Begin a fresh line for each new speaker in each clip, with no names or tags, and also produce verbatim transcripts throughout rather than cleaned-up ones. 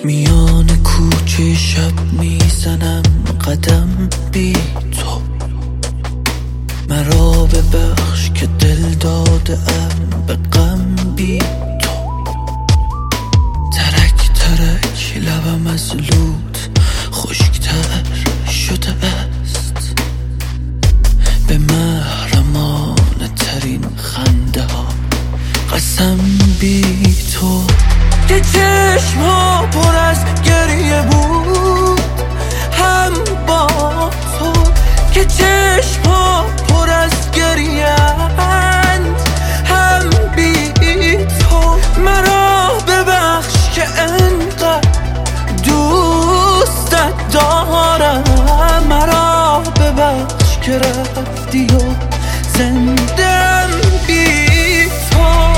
میان کوچه شب میزنم قدم بی تو، مرا ببخش که دل داده ام به غم بی تو. ترک ترک لبم از لوت خشکتر شده است، به محرمانه ترین خنده ها قسم بی تو. که چشم ها پر از گریه بود هم با تو، که چشم ها پر از گریه اند هم بی تو. مرا ببخش که انقدر دوستت دارم، مرا ببخش که رفتی و زندم بی تو.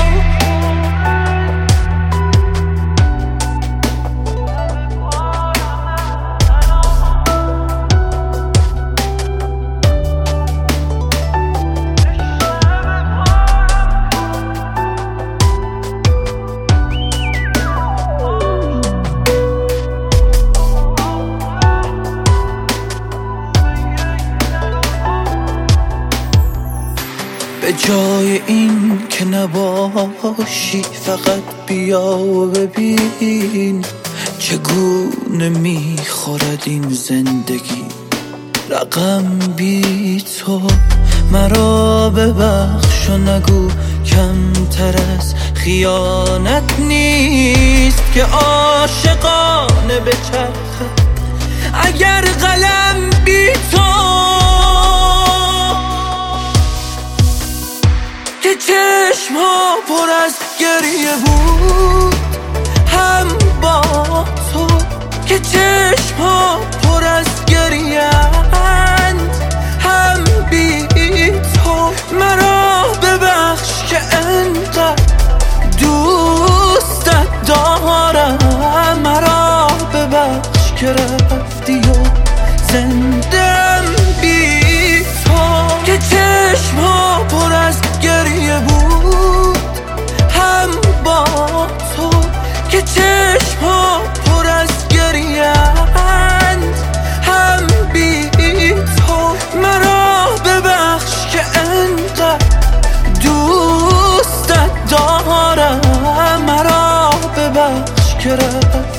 به جای این که نباشی فقط بیا و ببین چگونه میخورد این زندگی رقم بی تو. مرا ببخش و نگو کمتر از خیانت نیست که عاشقانه بچرخه اگر قلم بی تو. که چشم ها پر از گریه بود هم با تو، که چشم ها پر از گریه اند هم بی تو. مرا ببخش که انقدر دوستت دارم، مرا ببخش که رفتی و زندم بی تو. که چشم ها پر از گریه بود هم با تو، که چشم ها پر از گریه اند هم بی تو. مرا ببخش که انقدر دوستت دارم، مرا ببخش که رفتی